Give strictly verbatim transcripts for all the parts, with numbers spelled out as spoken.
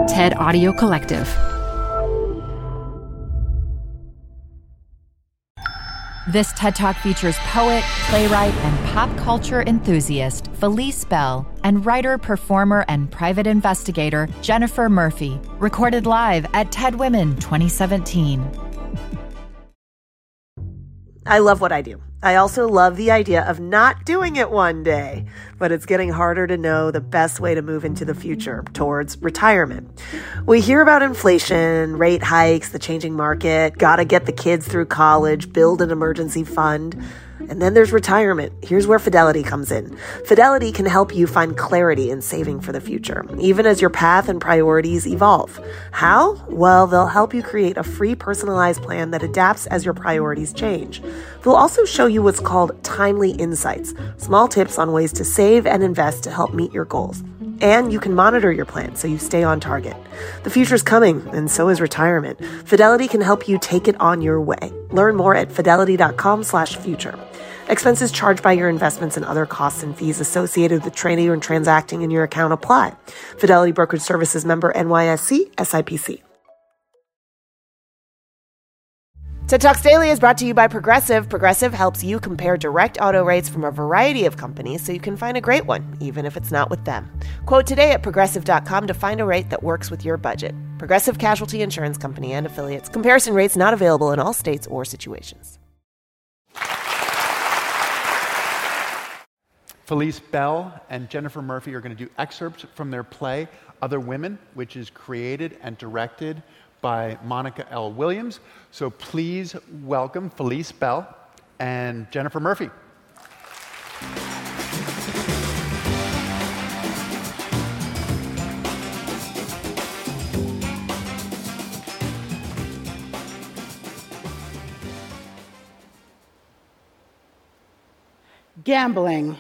TED Audio Collective. This TED Talk features poet, playwright, and pop culture enthusiast Felice Bell and writer, performer, and private investigator Jennifer Murphy, recorded live at TED Women twenty seventeen. I love what I do. I also love the idea of not doing it one day, but it's getting harder to know the best way to move into the future towards retirement. We hear about inflation, rate hikes, the changing market, gotta get the kids through college, build an emergency fund. And then there's retirement. Here's where Fidelity comes in. Fidelity can help you find clarity in saving for the future, even as your path and priorities evolve. How? Well, they'll help you create a free personalized plan that adapts as your priorities change. They'll also show you what's called timely insights, small tips on ways to save and invest to help meet your goals. And you can monitor your plan so you stay on target. The future's coming, and so is retirement. Fidelity can help you take it on your way. Learn more at fidelity.com slash future. Expenses charged by your investments and other costs and fees associated with trading and transacting in your account apply. Fidelity Brokerage Services member N Y S E, S I P C. TED Talks Daily is brought to you by Progressive. Progressive helps you compare direct auto rates from a variety of companies so you can find a great one, even if it's not with them. Quote today at progressive dot com to find a rate that works with your budget. Progressive Casualty Insurance Company and affiliates. Comparison rates not available in all states or situations. Felice Bell and Jennifer Murphy are going to do excerpts from their play, Other Women, which is created and directed by Monica L. Williams. So please welcome Felice Bell and Jennifer Murphy. Gambling.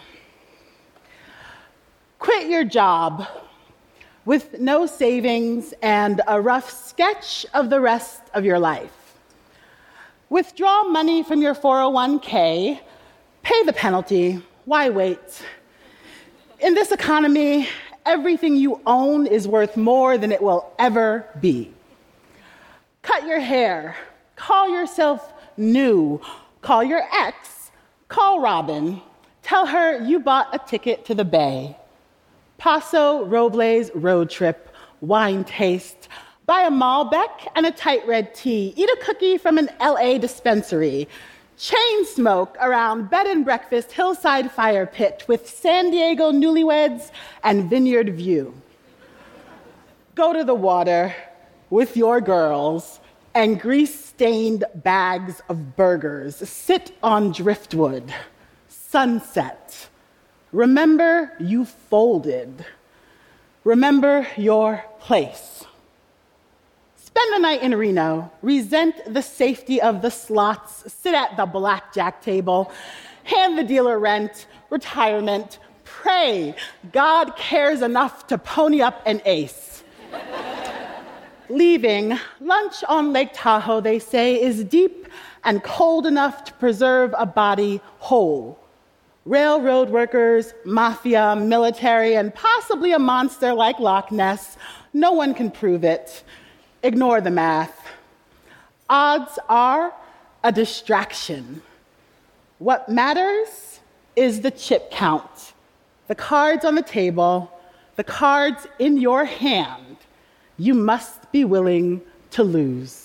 Quit your job with no savings and a rough sketch of the rest of your life. Withdraw money from your four oh one k, pay the penalty, why wait? In this economy, everything you own is worth more than it will ever be. Cut your hair, call yourself new, call your ex, call Robin, tell her you bought a ticket to the Bay. Paso Robles road trip, wine taste, buy a Malbec and a tight red tea, eat a cookie from an L A dispensary, chain smoke around bed and breakfast hillside fire pit with San Diego newlyweds and vineyard view. Go to the water with your girls and grease-stained bags of burgers. Sit on driftwood. Sunset. Remember you folded. Remember your place. Spend the night in Reno. Resent the safety of the slots. Sit at the blackjack table. Hand the dealer rent, retirement. Pray God cares enough to pony up an ace. Leaving, lunch on Lake Tahoe, they say, is deep and cold enough to preserve a body whole. Railroad workers, mafia, military, and possibly a monster like Loch Ness. No one can prove it. Ignore the math. Odds are a distraction. What matters is the chip count. The cards on the table, the cards in your hand. You must be willing to lose.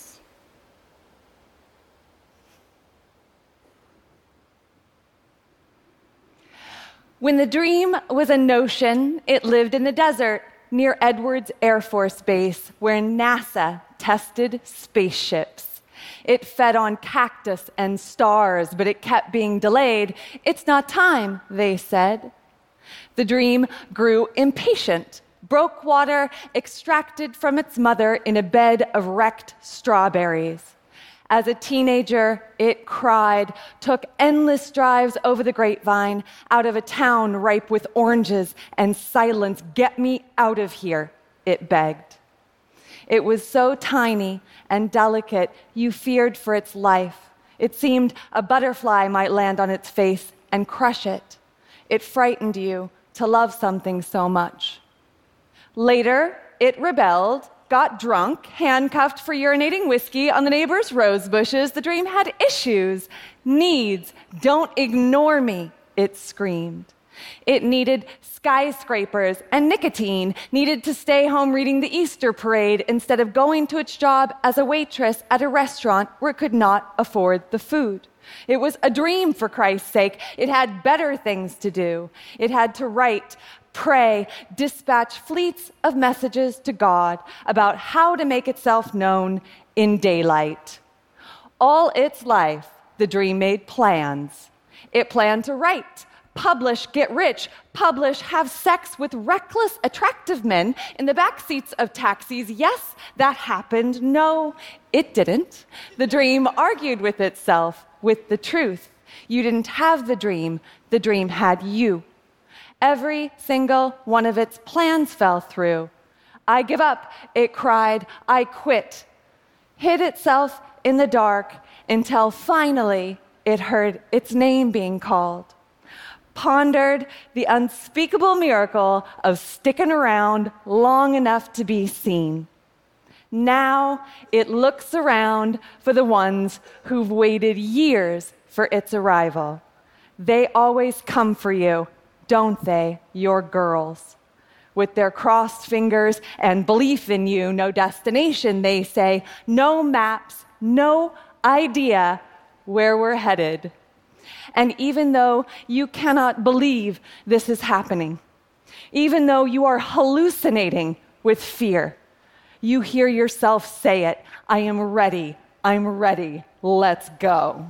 When the dream was a notion, it lived in the desert near Edwards Air Force Base, where NASA tested spaceships. It fed on cactus and stars, but it kept being delayed. It's not time, they said. The dream grew impatient, broke water extracted from its mother in a bed of wrecked strawberries. As a teenager, it cried, took endless drives over the grapevine, out of a town ripe with oranges and silence. Get me out of here, it begged. It was so tiny and delicate, you feared for its life. It seemed a butterfly might land on its face and crush it. It frightened you to love something so much. Later, it rebelled, got drunk, handcuffed for urinating whiskey on the neighbor's rose bushes. The dream had issues, needs. Don't ignore me, it screamed. It needed skyscrapers and nicotine, needed to stay home reading the Easter parade instead of going to its job as a waitress at a restaurant where it could not afford the food. It was a dream, for Christ's sake. It had better things to do. It had to write, pray, dispatch fleets of messages to God about how to make itself known in daylight. All its life, the dream made plans. It planned to write, publish, get rich, publish, have sex with reckless, attractive men in the back seats of taxis. Yes, that happened. No, it didn't. The dream argued with itself, with the truth. You didn't have the dream. The dream had you. Every single one of its plans fell through. I give up, it cried. I quit. Hid itself in the dark until finally it heard its name being called. Pondered the unspeakable miracle of sticking around long enough to be seen. Now it looks around for the ones who've waited years for its arrival. They always come for you, don't they, your girls? With their crossed fingers and belief in you, no destination, they say, no maps, no idea where we're headed. And even though you cannot believe this is happening, even though you are hallucinating with fear, you hear yourself say it, I am ready, I'm ready, let's go.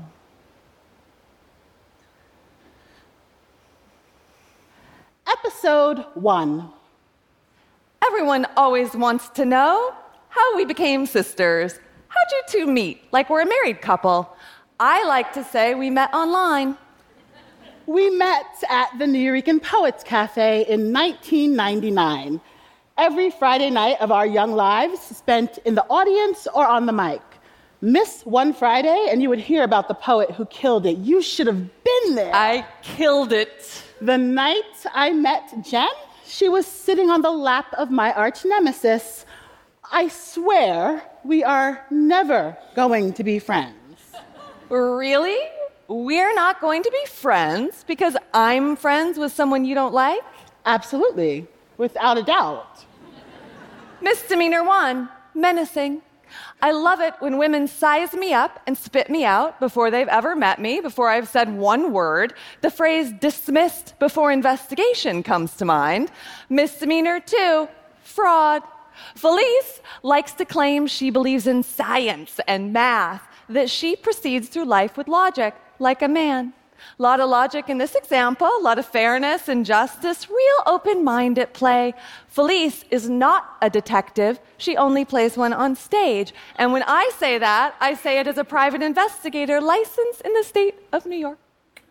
Episode one. Everyone always wants to know how we became sisters. How'd you two meet? Like we're a married couple. I like to say we met online. We met at the Nuyorican Poets Cafe in nineteen ninety-nine. Every Friday night of our young lives spent in the audience or on the mic. Miss one Friday and you would hear about the poet who killed it. You should have been there. I killed it. The night I met Jen, she was sitting on the lap of my arch nemesis. I swear we are never going to be friends. Really? We're not going to be friends because I'm friends with someone you don't like? Absolutely, without a doubt. Misdemeanor one, menacing. I love it when women size me up and spit me out before they've ever met me, before I've said one word. The phrase dismissed before investigation comes to mind. Misdemeanor two, fraud. Felice likes to claim she believes in science and math, that she proceeds through life with logic, like a man. A lot of logic in this example, a lot of fairness and justice, real open mind at play. Felice is not a detective. She only plays one on stage. And when I say that, I say it as a private investigator licensed in the state of New York.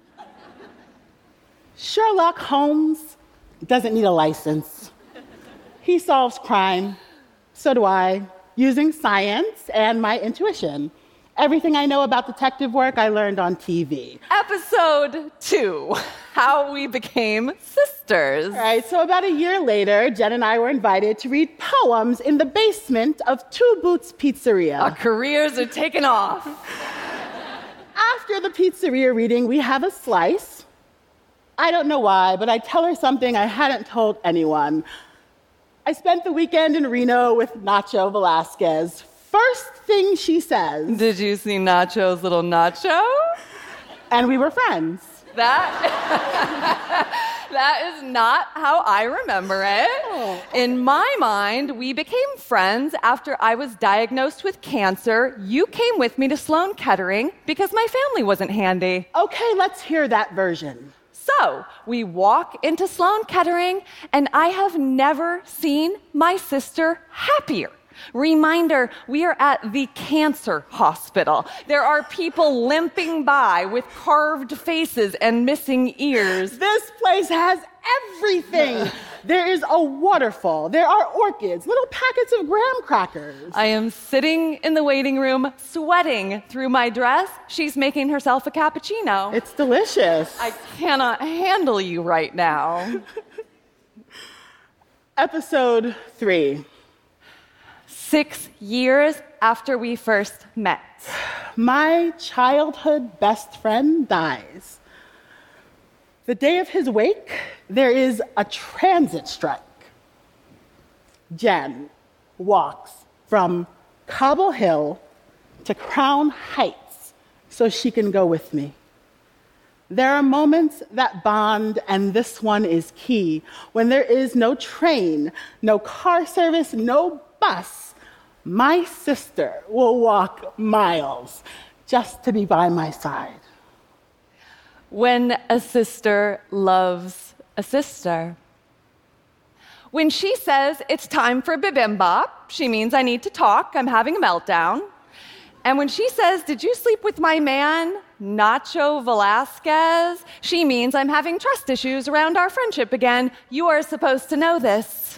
Sherlock Holmes doesn't need a license. He solves crime. So do I, using science and my intuition. Everything I know about detective work, I learned on T V. Episode two, how we became sisters. All right, so about a year later, Jen and I were invited to read poems in the basement of Two Boots Pizzeria. Our careers are taking off. After the pizzeria reading, we have a slice. I don't know why, but I tell her something I hadn't told anyone. I spent the weekend in Reno with Nacho Velasquez. First thing she says. Did you see Nacho's little nacho? And we were friends. That, that is not how I remember it. Oh. In my mind, we became friends after I was diagnosed with cancer. You came with me to Sloan Kettering because my family wasn't handy. Okay, let's hear that version. So we walk into Sloan Kettering, and I have never seen my sister happier. Reminder, we are at the cancer hospital. There are people limping by with carved faces and missing ears. This place has everything. There is a waterfall. There are orchids, little packets of graham crackers. I am sitting in the waiting room, sweating through my dress. She's making herself a cappuccino. It's delicious. I cannot handle you right now. Episode three. six years after we first met. My childhood best friend dies. The day of his wake, there is a transit strike. Jen walks from Cobble Hill to Crown Heights so she can go with me. There are moments that bond, and this one is key. When there is no train, no car service, no bus, my sister will walk miles just to be by my side. When a sister loves a sister. When she says it's time for bibimbap, she means I need to talk, I'm having a meltdown. And when she says, did you sleep with my man, Nacho Velasquez, she means I'm having trust issues around our friendship again. You are supposed to know this.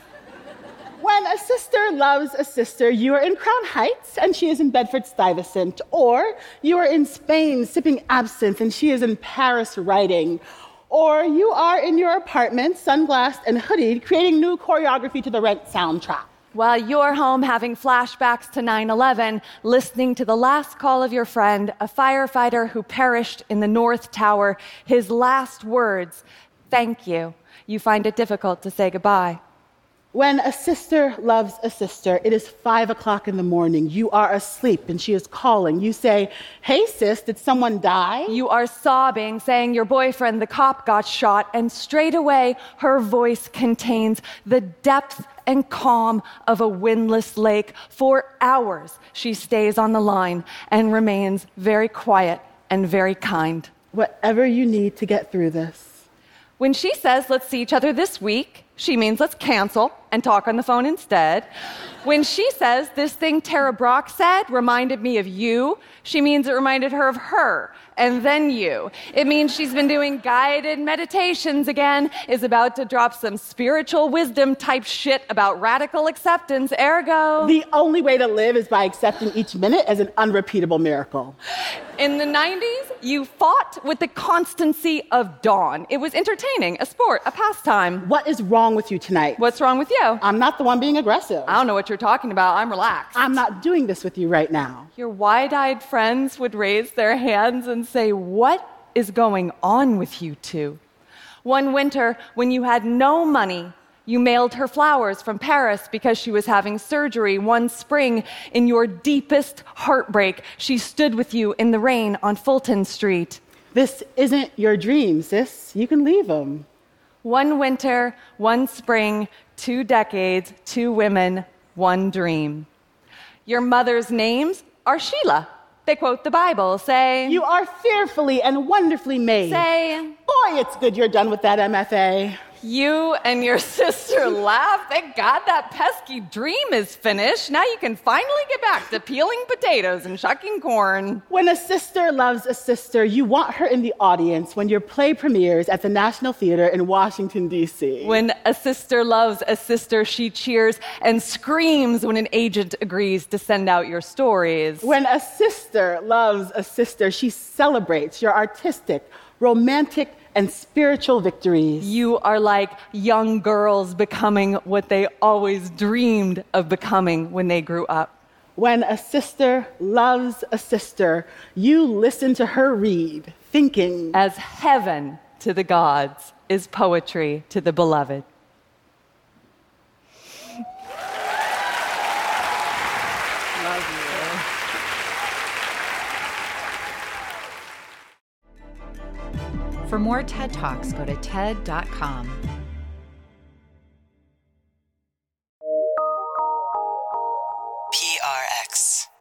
When a sister loves a sister, you are in Crown Heights and she is in Bedford-Stuyvesant, or you are in Spain sipping absinthe and she is in Paris writing, or you are in your apartment, sunglassed and hoodied, creating new choreography to the Rent soundtrack. While you're home having flashbacks to nine eleven, listening to the last call of your friend, a firefighter who perished in the North Tower, his last words, thank you. You find it difficult to say goodbye. When a sister loves a sister, it is five o'clock in the morning. You are asleep and she is calling. You say, hey sis, did someone die? You are sobbing, saying your boyfriend, the cop, got shot, and straight away her voice contains the depth and calm of a windless lake. For hours, she stays on the line and remains very quiet and very kind. Whatever you need to get through this. When she says, let's see each other this week, she means let's cancel and talk on the phone instead. When she says, this thing Tara Brock said reminded me of you, she means it reminded her of her, and then you. It means she's been doing guided meditations again, is about to drop some spiritual wisdom type shit about radical acceptance, ergo. The only way to live is by accepting each minute as an unrepeatable miracle. In the nineties, you fought with the constancy of dawn. It was entertaining, a sport, a pastime. What is wrong with you tonight? What's wrong with you? I'm not the one being aggressive. I don't know what you're talking about. I'm relaxed. I'm not doing this with you right now. Your wide-eyed friends would raise their hands and say, what is going on with you two? One winter, when you had no money, you mailed her flowers from Paris because she was having surgery. One spring, in your deepest heartbreak, she stood with you in the rain on Fulton Street. This isn't your dream, sis. You can leave them. One winter, one spring, two decades, two women, one dream. Your mother's names are Sheila. They quote the Bible, say, you are fearfully and wonderfully made. Say, boy, it's good you're done with that M F A. You and your sister laugh. Thank God that pesky dream is finished. Now you can finally get back to peeling potatoes and shucking corn. When a sister loves a sister, you want her in the audience when your play premieres at the National Theater in Washington, D C When a sister loves a sister, she cheers and screams when an agent agrees to send out your stories. When a sister loves a sister, she celebrates your artistic, romantic, and spiritual victories. You are like young girls becoming what they always dreamed of becoming when they grew up. When a sister loves a sister, you listen to her read, thinking, as heaven to the gods is poetry to the beloved. Love you. For more TED Talks, go to TED dot com. P R X.